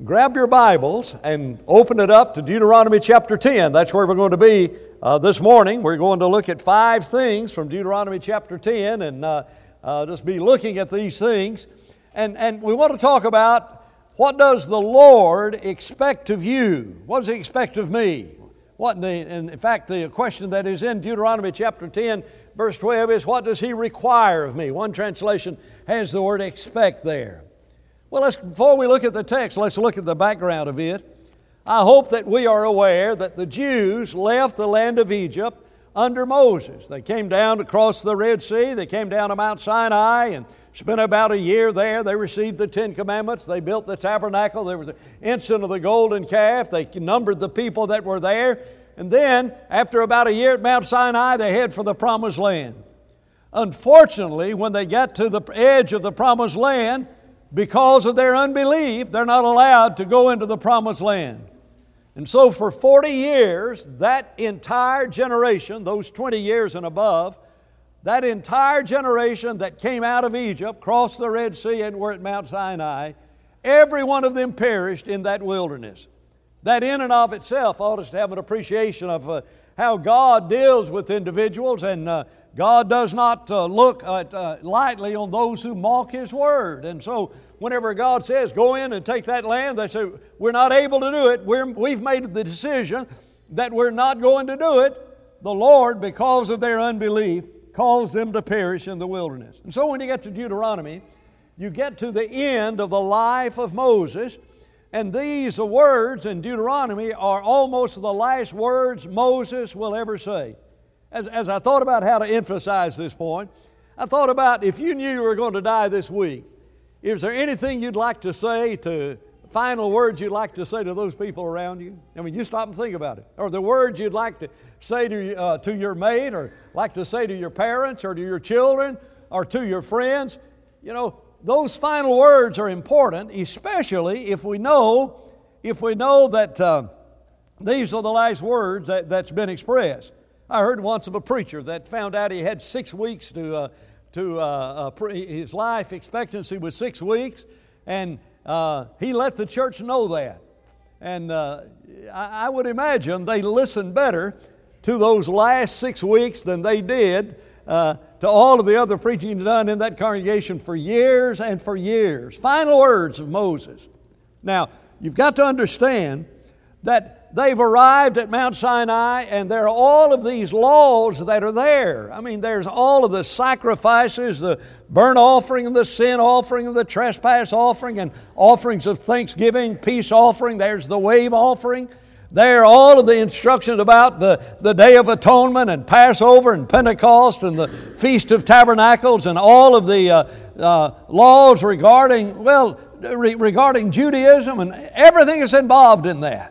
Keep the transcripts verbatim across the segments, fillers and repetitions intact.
grab your Bibles and open it up to Deuteronomy chapter ten. That's where we're going to be uh, this morning. We're going to look at five things from Deuteronomy chapter ten and uh, uh, just be looking at these things. And, and we want to talk about, what does the Lord expect of you? What does He expect of me? What the, and in fact, the question that is in Deuteronomy chapter ten, verse twelve is, what does He require of me? One translation has the word expect there. Well, let's, before we look at the text, let's look at the background of it. I hope that we are aware that the Jews left the land of Egypt under Moses. They came down across the Red Sea. They came down to Mount Sinai and spent about a year there. They received the Ten Commandments. They built the tabernacle. There was the incident of the golden calf. They numbered the people that were there. And then, after about a year at Mount Sinai, they head for the Promised Land. Unfortunately, when they got to the edge of the Promised Land, because of their unbelief, they're not allowed to go into the Promised Land. And so for forty years, that entire generation, those twenty years and above, that entire generation that came out of Egypt, crossed the Red Sea and were at Mount Sinai, every one of them perished in that wilderness. That in and of itself ought us to have an appreciation of uh, how God deals with individuals, and uh, God does not uh, look at, uh, lightly on those who mock His Word. And so whenever God says, go in and take that land, they say, we're not able to do it. We're, we've made the decision that we're not going to do it. The Lord, because of their unbelief, calls them to perish in the wilderness. And so when you get to Deuteronomy, you get to the end of the life of Moses, and these words in Deuteronomy are almost the last words Moses will ever say. As, as I thought about how to emphasize this point, I thought about, if you knew you were going to die this week, is there anything you'd like to say, to final words you'd like to say to those people around you? I mean, you stop and think about it. Or the words you'd like to say to, uh, to your mate, or like to say to your parents, or to your children, or to your friends. You know, those final words are important, especially if we know, if we know that uh, these are the last words that, that's been expressed. I heard once of a preacher that found out he had six weeks to, uh, to uh, uh, pre- his life expectancy was six weeks, and uh, he let the church know that. And uh, I, I would imagine they listened better to those last six weeks than they did uh, to all of the other preaching done in that congregation for years and for years. Final words of Moses. Now, you've got to understand that they've arrived at Mount Sinai, and there are all of these laws that are there. I mean, there's all of the sacrifices, the burnt offering and the sin offering and the trespass offering and offerings of thanksgiving, peace offering. There's the wave offering. There are all of the instructions about the, the Day of Atonement and Passover and Pentecost and the Feast of Tabernacles and all of the uh, uh, laws regarding, well, re- regarding Judaism, and everything is involved in that.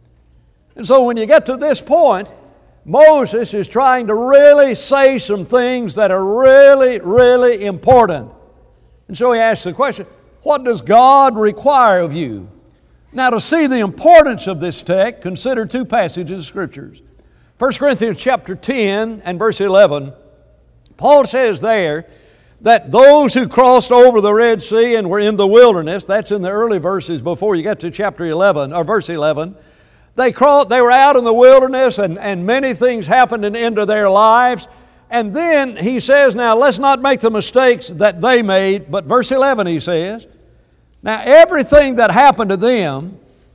And so when you get to this point, Moses is trying to really say some things that are really, really important. And so he asks the question, what does God require of you? Now, to see the importance of this text, consider two passages of Scriptures. First Corinthians chapter ten and verse eleven, Paul says there that those who crossed over the Red Sea and were in the wilderness, that's in the early verses before you get to chapter eleven, or verse eleven, They crawled, they were out in the wilderness, and, and many things happened in, into their lives. And then he says, now let's not make the mistakes that they made. But verse eleven he says, now everything that happened to them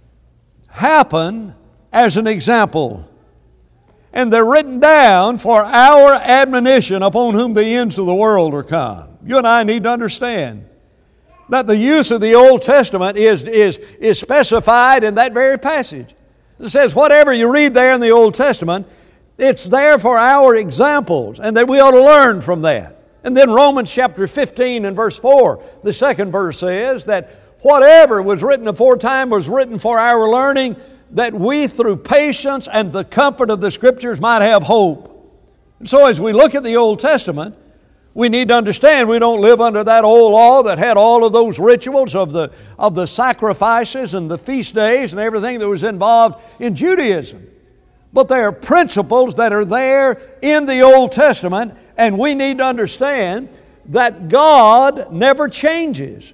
happened as an example. And they're written down for our admonition, upon whom the ends of the world are come. You and I need to understand that the use of the Old Testament is, is, is specified in that very passage. It says whatever you read there in the Old Testament, it's there for our examples, and that we ought to learn from that. And then Romans chapter fifteen and verse four, the second verse says that whatever was written aforetime was written for our learning, that we through patience and the comfort of the Scriptures might have hope. And so as we look at the Old Testament, we need to understand we don't live under that old law that had all of those rituals of the, of the sacrifices and the feast days and everything that was involved in Judaism. But there are principles that are there in the Old Testament, and we need to understand that God never changes.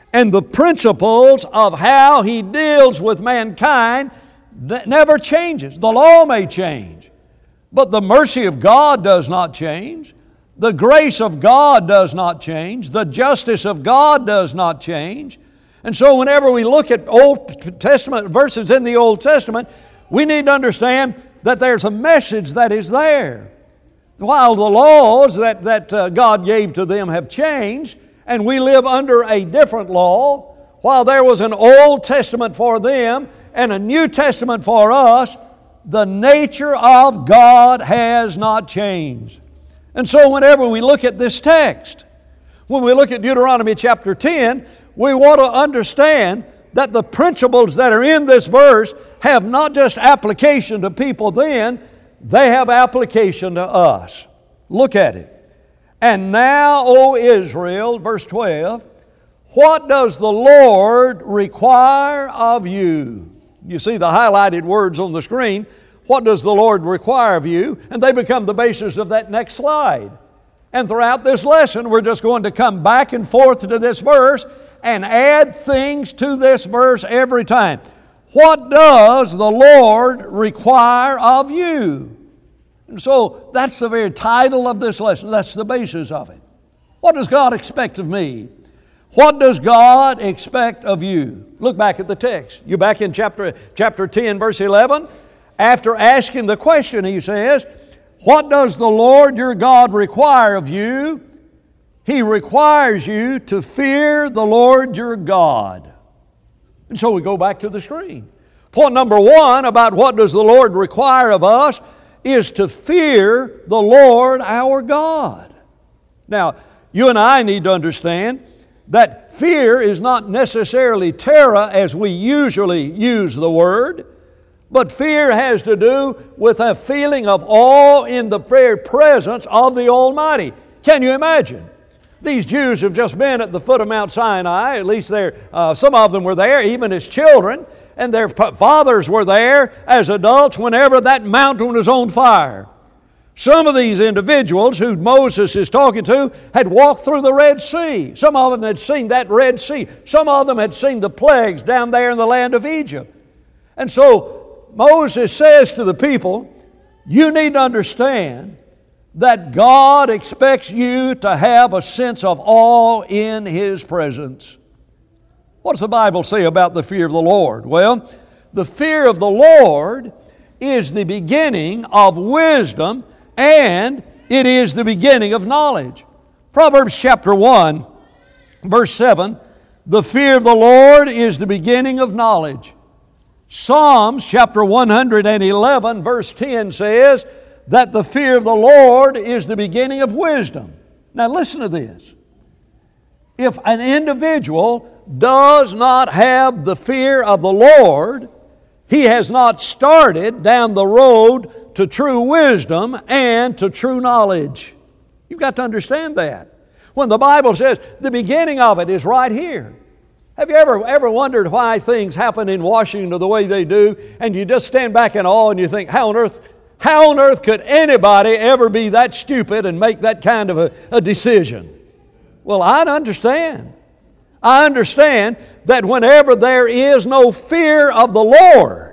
And the principles of how He deals with mankind that never changes. The law may change, but the mercy of God does not change. The grace of God does not change. The justice of God does not change. And so whenever we look at Old Testament verses in the Old Testament, we need to understand that there's a message that is there. While the laws that, that uh, God gave to them have changed, and we live under a different law, while there was an Old Testament for them and a New Testament for us, the nature of God has not changed. And so whenever we look at this text, when we look at Deuteronomy chapter ten, we want to understand that the principles that are in this verse have not just application to people then, they have application to us. Look at it. And now, O Israel, verse twelve, what does the Lord require of you? You see the highlighted words on the screen. What does the Lord require of you? And they become the basis of that next slide. And throughout this lesson, we're just going to come back and forth to this verse and add things to this verse every time. What does the Lord require of you? And so that's the very title of this lesson. That's the basis of it. What does God expect of me? What does God expect of you? Look back at the text. You're back in chapter, chapter ten, verse eleven. After asking the question, he says, what does the Lord your God require of you? He requires you to fear the Lord your God. And so we go back to the screen. Point number one about what does the Lord require of us is to fear the Lord our God. Now, you and I need to understand that fear is not necessarily terror as we usually use the word, but fear has to do with a feeling of awe in the very presence of the Almighty. Can you imagine? These Jews have just been at the foot of Mount Sinai. At least they're, uh, some of them were there, even as children, and their fathers were there as adults whenever that mountain was on fire. Some of these individuals who Moses is talking to had walked through the Red Sea. Some of them had seen that Red Sea. Some of them had seen the plagues down there in the land of Egypt. And so Moses says to the people, you need to understand that God expects you to have a sense of awe in His presence. What does the Bible say about the fear of the Lord? Well, the fear of the Lord is the beginning of wisdom, and it is the beginning of knowledge. Proverbs chapter one, verse seven, the fear of the Lord is the beginning of knowledge. Psalms chapter one hundred eleven, verse ten says that the fear of the Lord is the beginning of wisdom. Now listen to this. If an individual does not have the fear of the Lord, he has not started down the road to true wisdom and to true knowledge. You've got to understand that. When the Bible says the beginning of it is right here. Have you ever, ever wondered why things happen in Washington the way they do, and you just stand back in awe and you think, how on earth, how on earth could anybody ever be that stupid and make that kind of a, a decision? Well, I understand. I understand that whenever there is no fear of the Lord,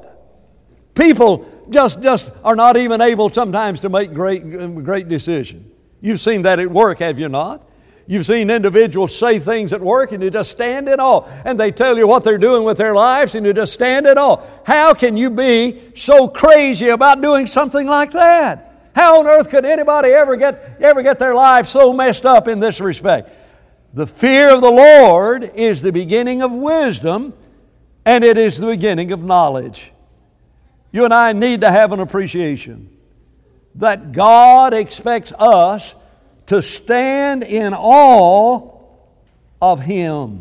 people just, just are not even able sometimes to make great, great decisions. You've seen that at work, have you not? You've seen individuals say things at work and you just stand in awe. And they tell you what they're doing with their lives and you just stand in awe. How can you be so crazy about doing something like that? How on earth could anybody ever get, ever get their life so messed up in this respect? The fear of the Lord is the beginning of wisdom, and it is the beginning of knowledge. You and I need to have an appreciation that God expects us to stand in awe of Him.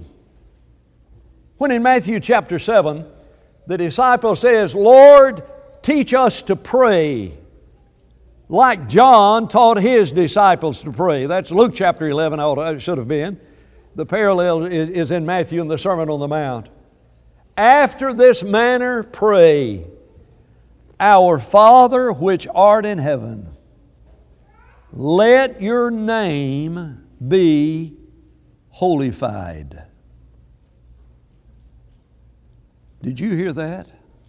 When in Matthew chapter seven, the disciple says, Lord, teach us to pray, like John taught his disciples to pray. That's Luke chapter eleven, it should have been. The parallel is, is in Matthew in the Sermon on the Mount. After this manner pray, Our Father which art in heaven, let your name be holified. Did you hear that?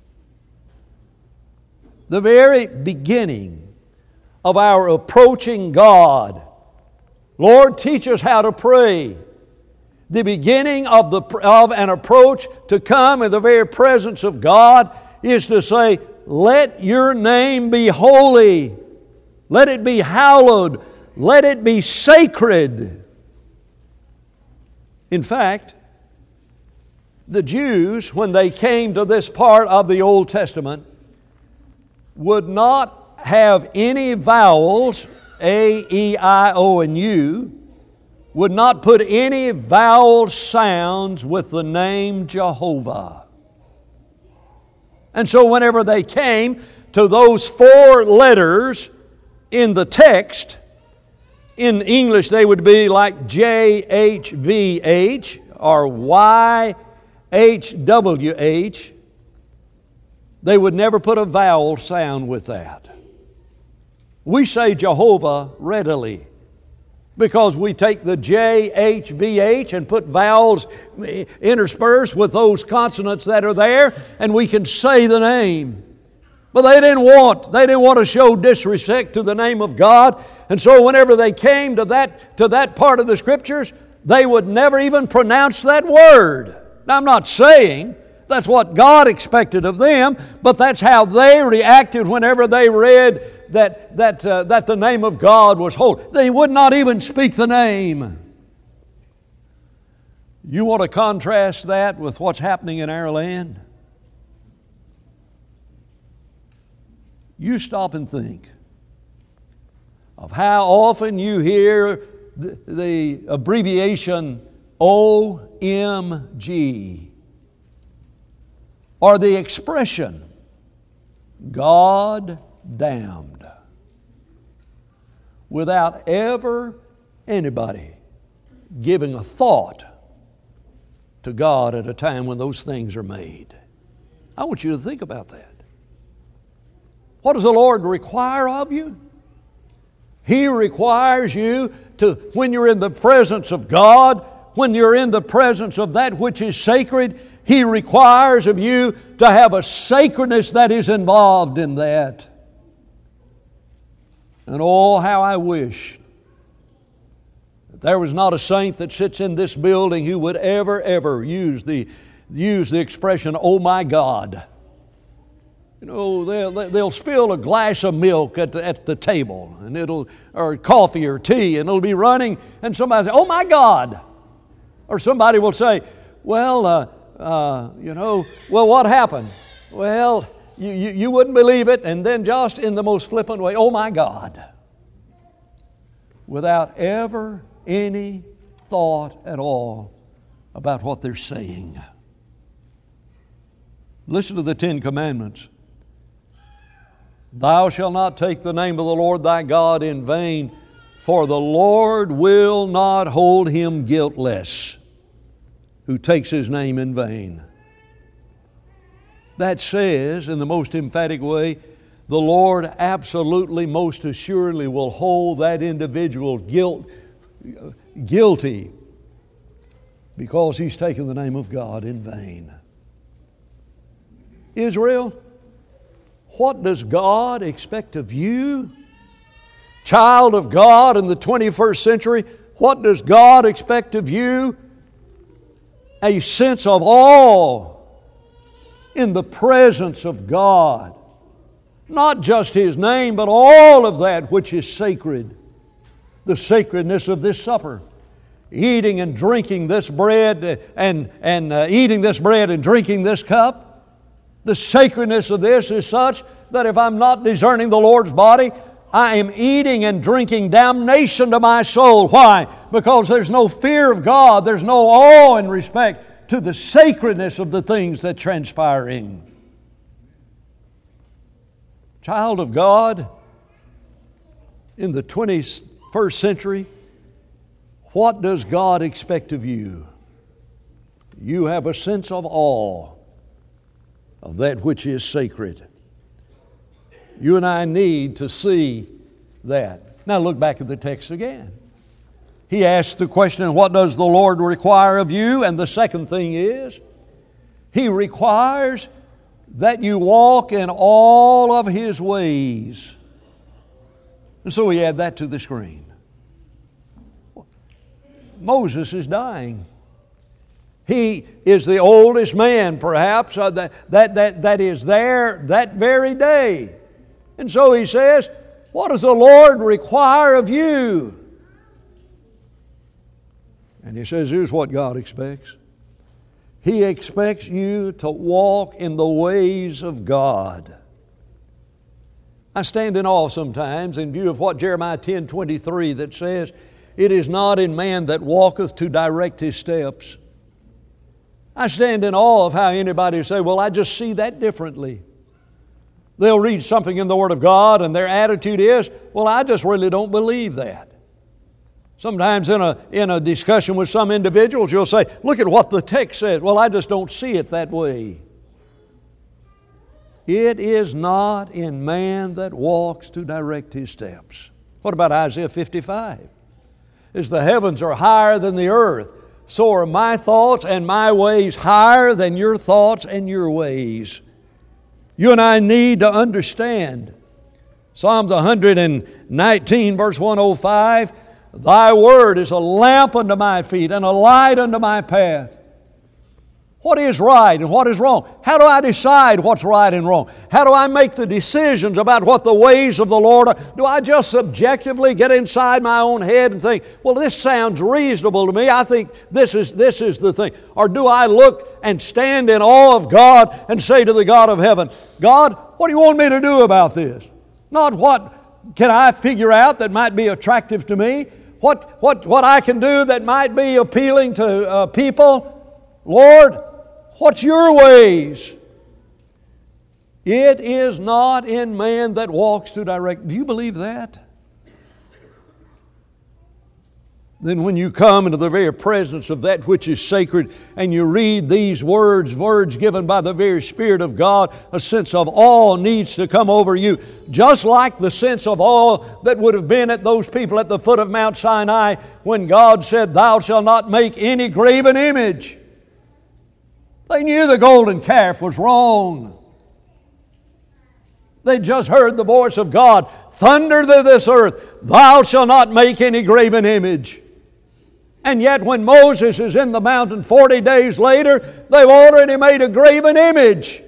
The very beginning of our approaching God. Lord, teach us how to pray. The beginning of, the, of an approach to come in the very presence of God is to say, let your name be holy. Let it be hallowed. Let it be sacred. In fact, the Jews, when they came to this part of the Old Testament, would not have any vowels, A, E, I, O, and U, would not put any vowel sounds with the name Jehovah. And so whenever they came to those four letters in the text, in English they would be like J H V H or Y H W H. They would never put a vowel sound with that. We say Jehovah readily because we take the J H V H and put vowels interspersed with those consonants that are there, and we can say the name. But they didn't want, they didn't want to show disrespect to the name of God. And so whenever they came to that, to that part of the Scriptures, they would never even pronounce that word. Now, I'm not saying that's what God expected of them, but that's how they reacted whenever they read that, that, uh, that the name of God was holy. They would not even speak the name. You want to contrast that with what's happening in our land? You stop and think of how often you hear the, the abbreviation O M G or the expression God damned without ever anybody giving a thought to God at a time when those things are made. I want you to think about that. What does the Lord require of you? He requires you to, when you're in the presence of God, when you're in the presence of that which is sacred, He requires of you to have a sacredness that is involved in that. And oh, how I wish that there was not a saint that sits in this building who would ever, ever use the, use the expression, oh my God. You know, they'll, they'll spill a glass of milk at the, at the table, and it'll, or coffee or tea, and it'll be running, and somebody say, oh my God. Or somebody will say, well, uh, uh, you know, well, what happened? Well, you, you, you wouldn't believe it, and then just in the most flippant way, oh my God. Without ever any thought at all about what they're saying. Listen to the Ten Commandments. Thou shalt not take the name of the Lord thy God in vain, for the Lord will not hold him guiltless who takes his name in vain. That says, in the most emphatic way, the Lord absolutely, most assuredly will hold that individual guilt, guilty because he's taken the name of God in vain. Israel, what does God expect of you? Child of God in the twenty-first century, what does God expect of you? A sense of awe in the presence of God. Not just His name, but all of that which is sacred. The sacredness of this supper. Eating and drinking this bread and, and uh, eating this bread and drinking this cup. The sacredness of this is such that if I'm not discerning the Lord's body, I am eating and drinking damnation to my soul. Why? Because there's no fear of God. There's no awe and respect to the sacredness of the things that transpire in. Child of God, in the twenty-first century, what does God expect of you? You have a sense of awe of that which is sacred. You and I need to see that. Now look back at the text again. He asked the question, what does the Lord require of you? And the second thing is, He requires that you walk in all of His ways. And so we add that to the screen. Moses is dying. He is the oldest man, perhaps, uh, that, that, that, that is there that very day. And so he says, what does the Lord require of you? And he says, here's what God expects. He expects you to walk in the ways of God. I stand in awe sometimes in view of what Jeremiah ten twenty-three that says, it is not in man that walketh to direct his steps. I stand in awe of how anybody say, well, I just see that differently. They'll read something in the Word of God and their attitude is, well, I just really don't believe that. Sometimes in a, in a discussion with some individuals, you'll say, look at what the text says. Well, I just don't see it that way. It is not in man that walks to direct his steps. What about Isaiah fifty-five? As the heavens are higher than the earth, so are my thoughts and my ways higher than your thoughts and your ways. You and I need to understand. Psalms one nineteen, verse one oh five, Thy word is a lamp unto my feet and a light unto my path. What is right and what is wrong? How do I decide what's right and wrong? How do I make the decisions about what the ways of the Lord are? Do I just subjectively get inside my own head and think, well, this sounds reasonable to me. I think this is, this is the thing. Or do I look and stand in awe of God and say to the God of heaven, God, what do you want me to do about this? Not what can I figure out that might be attractive to me? What, what, what I can do that might be appealing to uh, people? Lord, what's your ways? It is not in man that walks to direct. Do you believe that? Then when you come into the very presence of that which is sacred and you read these words, words given by the very Spirit of God, a sense of awe needs to come over you. Just like the sense of awe that would have been at those people at the foot of Mount Sinai when God said, Thou shalt not make any graven image. They knew the golden calf was wrong. They just heard the voice of God thunder to this earth, Thou shalt not make any graven image. And yet when Moses is in the mountain forty days later, they've already made a graven image.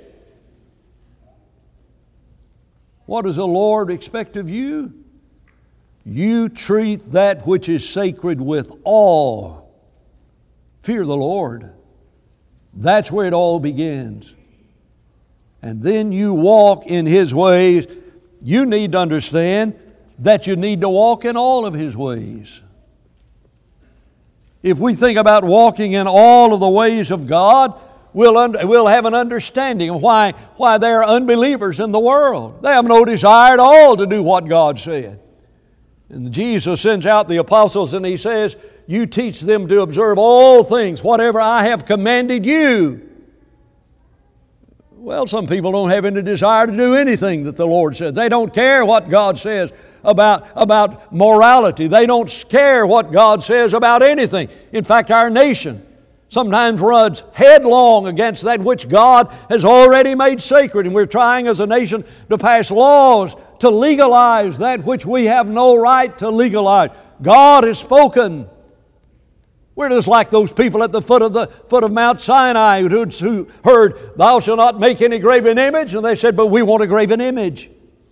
What does the Lord expect of you? You treat that which is sacred with awe. Fear the Lord. That's where it all begins. And then you walk in His ways. You need to understand that you need to walk in all of His ways. If we think about walking in all of the ways of God, we'll, un- we'll have an understanding of why, why there are unbelievers in the world. They have no desire at all to do what God said. And Jesus sends out the apostles and He says, you teach them to observe all things, whatever I have commanded you. Well, some people don't have any desire to do anything that the Lord says. They don't care what God says about, about morality. They don't care what God says about anything. In fact, our nation sometimes runs headlong against that which God has already made sacred. And we're trying as a nation to pass laws to legalize that which we have no right to legalize. God has spoken. We're just like those people at the foot of the foot of Mount Sinai who, who heard, Thou shalt not make any graven image. And they said, but we want a graven image.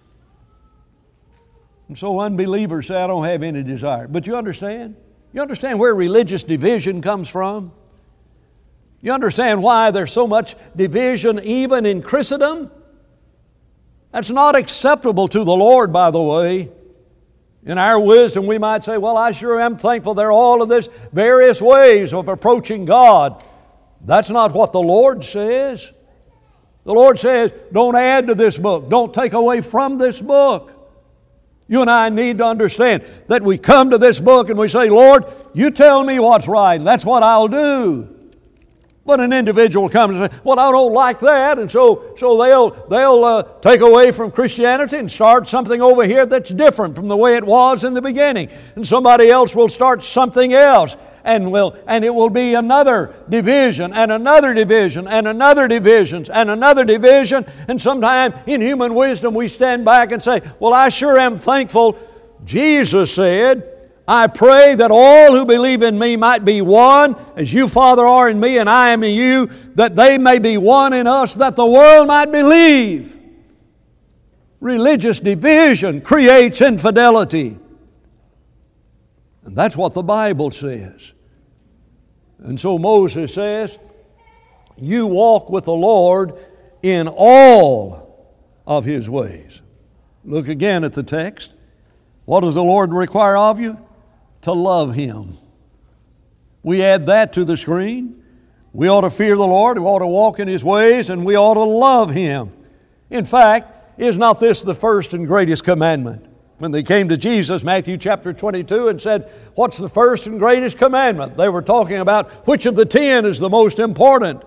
And so unbelievers say, I don't have any desire. But you understand? You understand where religious division comes from? You understand why there's so much division even in Christendom? That's not acceptable to the Lord, by the way. In our wisdom, we might say, well, I sure am thankful there are all of these various ways of approaching God. That's not what the Lord says. The Lord says, don't add to this book. Don't take away from this book. You and I need to understand that we come to this book and we say, Lord, you tell me what's right, and that's what I'll do. But an individual comes and says, well, I don't like that, and so so they'll they'll uh, take away from Christianity and start something over here that's different from the way it was in the beginning. And somebody else will start something else. and will and it will be another division and another division and another division and another division. And sometime in human wisdom we stand back and say, well, I sure am thankful. Jesus said, I pray that all who believe in me might be one, as you, Father, are in me and I am in you, that they may be one in us, that the world might believe. Religious division creates infidelity. And that's what the Bible says. And so Moses says, you walk with the Lord in all of His ways. Look again at the text. What does the Lord require of you? To love Him. We add that to the screen. We ought to fear the Lord, we ought to walk in His ways, and we ought to love Him. In fact, is not this the first and greatest commandment? When they came to Jesus, Matthew chapter twenty-two, and said, what's the first and greatest commandment? They were talking about which of the ten is the most important.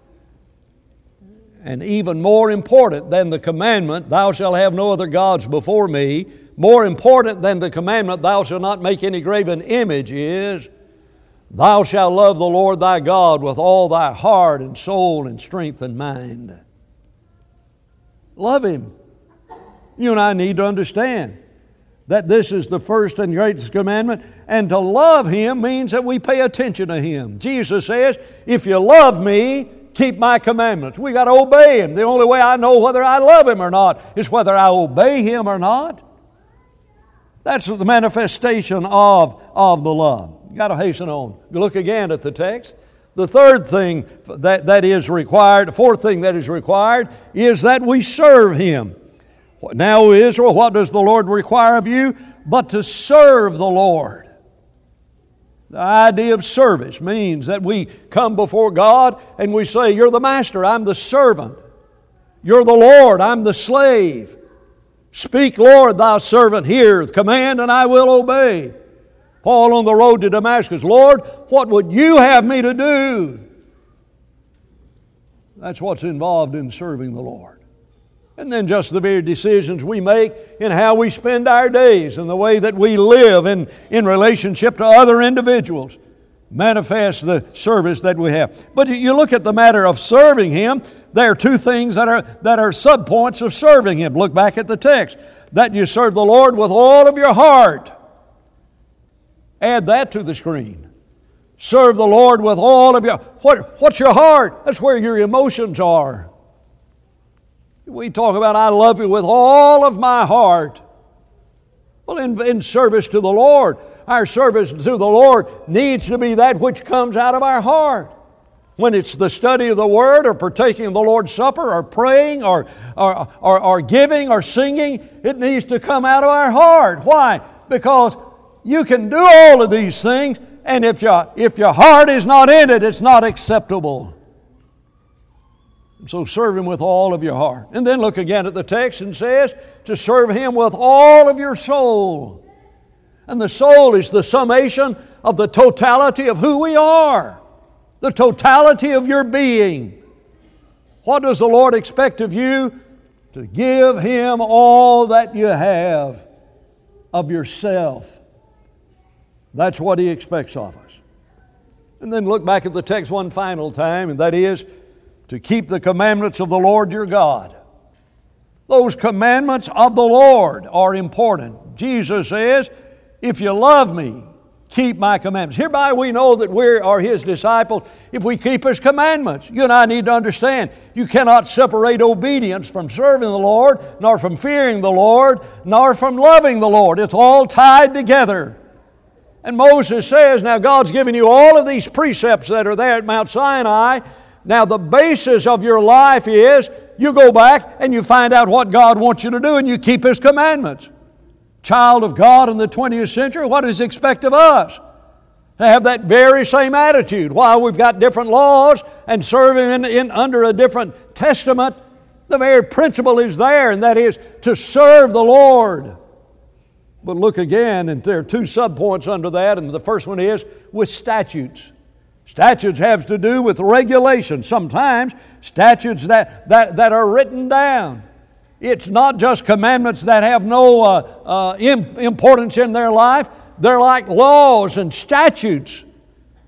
And even more important than the commandment, thou shalt have no other gods before me, more important than the commandment, thou shalt not make any graven image, is, thou shalt love the Lord thy God with all thy heart and soul and strength and mind. Love Him. You and I need to understand that this is the first and greatest commandment, and to love Him means that we pay attention to Him. Jesus says, if you love me, keep my commandments. We got to obey Him. The only way I know whether I love Him or not is whether I obey Him or not. That's the manifestation of, of the love. You've got to hasten on. Look again at the text. The third thing that, that is required, the fourth thing that is required, is that we serve Him. Now, Israel, what does the Lord require of you? But to serve the Lord. The idea of service means that we come before God and we say, you're the master, I'm the servant. You're the Lord, I'm the slave. Speak, Lord, thy servant heareth. Command, and I will obey. Paul on the road to Damascus, Lord, what would you have me to do? That's what's involved in serving the Lord. And then just the very decisions we make in how we spend our days and the way that we live in, in relationship to other individuals manifest the service that we have. But you look at the matter of serving Him, there are two things that are, that are subpoints of serving Him. Look back at the text. That you serve the Lord with all of your heart. Add that to the screen. Serve the Lord with all of your... What, what's your heart? That's where your emotions are. We talk about, I love you with all of my heart. Well, in, in service to the Lord, our service to the Lord needs to be that which comes out of our heart. When it's the study of the Word or partaking of the Lord's Supper or praying or, or, or, or giving or singing, it needs to come out of our heart. Why? Because you can do all of these things, and if your, if your heart is not in it, it's not acceptable. So serve Him with all of your heart. And then look again at the text and says to serve Him with all of your soul. And the soul is the summation of the totality of who we are. The totality of your being. What does the Lord expect of you? To give Him all that you have of yourself. That's what He expects of us. And then look back at the text one final time, and that is to keep the commandments of the Lord your God. Those commandments of the Lord are important. Jesus says, if you love me, keep my commandments. Hereby we know that we are His disciples if we keep His commandments. You and I need to understand, you cannot separate obedience from serving the Lord, nor from fearing the Lord, nor from loving the Lord. It's all tied together. And Moses says, now God's given you all of these precepts that are there at Mount Sinai. Now the basis of your life is you go back and you find out what God wants you to do and you keep His commandments. Child of God in the twentieth century, what does He expect of us? To have that very same attitude. While we've got different laws and serving in, in, under a different testament, the very principle is there, and that is to serve the Lord. But look again, and there are two subpoints under that, and the first one is with statutes. Statutes have to do with regulations. Sometimes statutes that, that, that are written down. It's not just commandments that have no uh, uh, importance in their life. They're like laws and statutes.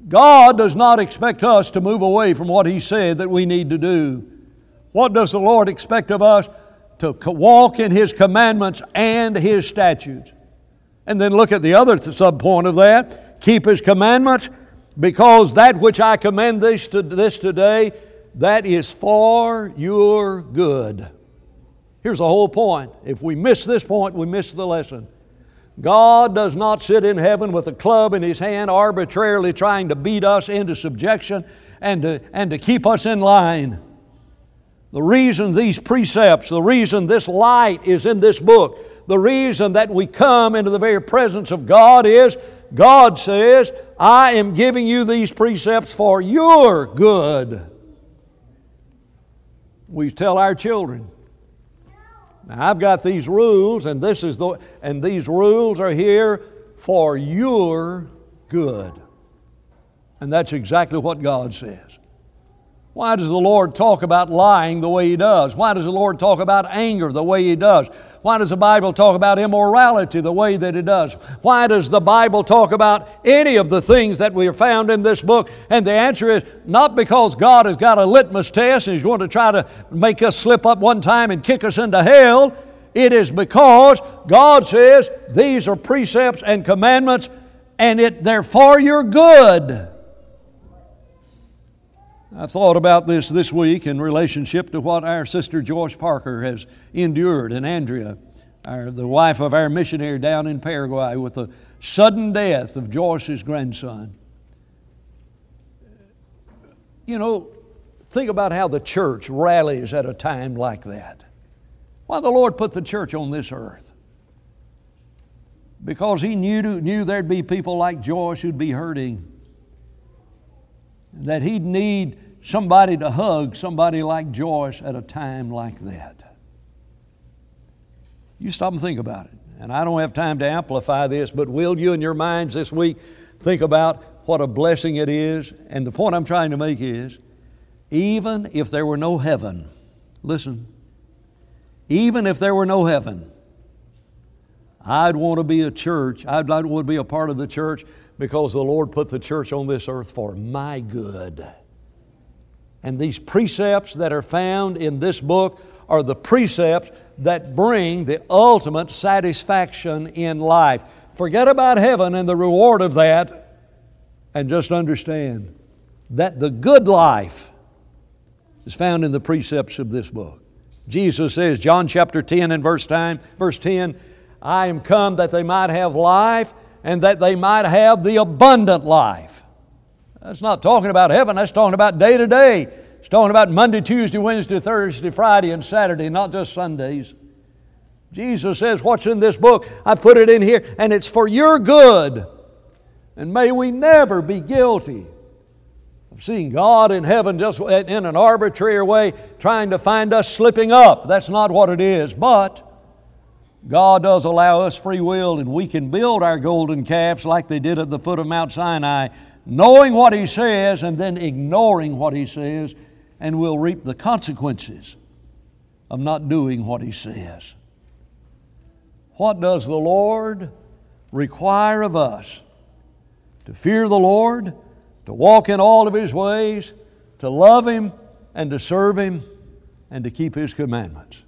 God does not expect us to move away from what He said that we need to do. What does the Lord expect of us? To walk in His commandments and His statutes. And then look at the other subpoint of that. Keep His commandments, because that which I command this, to, this today, that is for your good. Here's the whole point. If we miss this point, we miss the lesson. God does not sit in heaven with a club in His hand, arbitrarily trying to beat us into subjection and to, and to keep us in line. The reason these precepts, the reason this light is in this book, the reason that we come into the very presence of God is, God says, I am giving you these precepts for your good. We tell our children, now I've got these rules, and this is the and these rules are here for your good. And that's exactly what God says. Why does the Lord talk about lying the way He does? Why does the Lord talk about anger the way He does? Why does the Bible talk about immorality the way that it does? Why does the Bible talk about any of the things that we are found in this book? And the answer is not because God has got a litmus test and He's going to try to make us slip up one time and kick us into hell. It is because God says these are precepts and commandments, and it, they're for your good. I've thought about this this week in relationship to what our sister Joyce Parker has endured, and Andrea, our, the wife of our missionary down in Paraguay, with the sudden death of Joyce's grandson. You know, think about how the church rallies at a time like that. Why the Lord put the church on this earth? Because He knew, knew there'd be people like Joyce who'd be hurting, that He'd need somebody to hug somebody like Joyce at a time like that. You stop and think about it. And I don't have time to amplify this, but will you in your minds this week think about what a blessing it is? And the point I'm trying to make is, even if there were no heaven, listen, even if there were no heaven, I'd want to be a church, I'd want to be a part of the church, because the Lord put the church on this earth for my good. And these precepts that are found in this book are the precepts that bring the ultimate satisfaction in life. Forget about heaven and the reward of that, and just understand that the good life is found in the precepts of this book. Jesus says, John chapter ten and verse ten, verse ten, I am come that they might have life, and that they might have the abundant life. That's not talking about heaven, that's talking about day to day. It's talking about Monday, Tuesday, Wednesday, Thursday, Friday, and Saturday, not just Sundays. Jesus says, what's in this book, I put it in here, and it's for your good. And may we never be guilty of seeing God in heaven just in an arbitrary way, trying to find us slipping up. That's not what it is. But God does allow us free will, and we can build our golden calves like they did at the foot of Mount Sinai, knowing what He says and then ignoring what He says, and we'll reap the consequences of not doing what He says. What does the Lord require of us? To fear the Lord, to walk in all of His ways, to love Him and to serve Him, and to keep His commandments.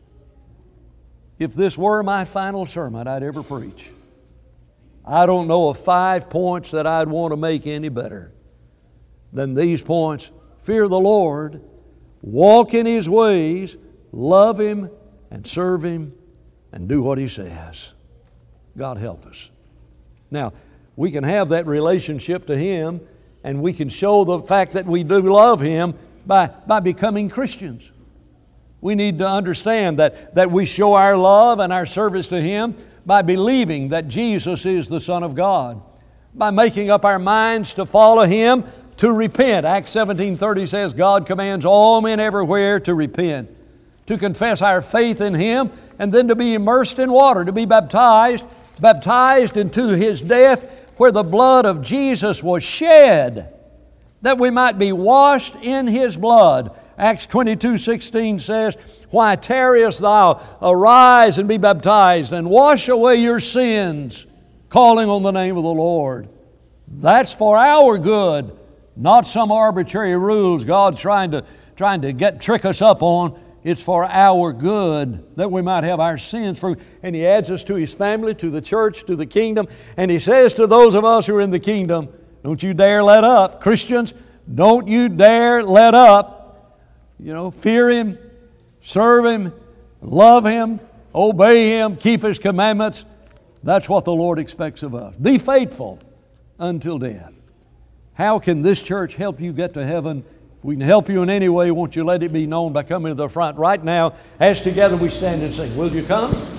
If this were my final sermon I'd ever preach, I don't know of five points that I'd want to make any better than these points. Fear the Lord, walk in His ways, love Him and serve Him, and do what He says. God help us. Now, we can have that relationship to Him, and we can show the fact that we do love Him by, by becoming Christians. We need to understand that, that we show our love and our service to Him by believing that Jesus is the Son of God, by making up our minds to follow Him, to repent. Acts seventeen thirty says God commands all men everywhere to repent, to confess our faith in Him, and then to be immersed in water, to be baptized, baptized into His death, where the blood of Jesus was shed, that we might be washed in His blood. Acts twenty-two sixteen says, why tarriest thou? Arise and be baptized, and wash away your sins, calling on the name of the Lord. That's for our good, Not some arbitrary rules God's trying to, trying to get trick us up on. It's for our good, that we might have our sins forgiven. And He adds us to His family, to the church, to the kingdom. And He says to those of us who are in the kingdom, don't you dare let up. Christians, don't you dare let up. You know, fear Him, serve Him, love Him, obey Him, keep His commandments. That's what the Lord expects of us. Be faithful until death. How can this church help you get to heaven? If we can help you in any way, won't you let it be known by coming to the front right now as together we stand and sing. Will you come?